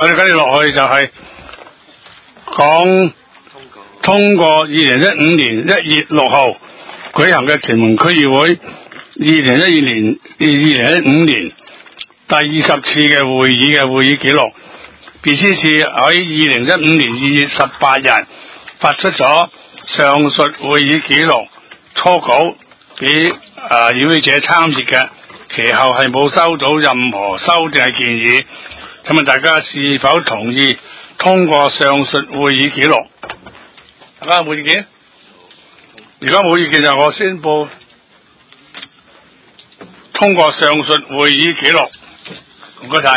我哋跟住落去就係講通過2015年1月6號舉行嘅屯門區議會2015年第20次嘅會議記錄。BCC 喺2015年2月18日發出咗上述會議記錄初稿俾與會者參閱嘅，其後係冇收到任何修訂嘅建議。請問大家是否同意通過上述會議記錄？大家有冇意見？如果冇意見就我宣布通過上述會議記錄。唔該晒。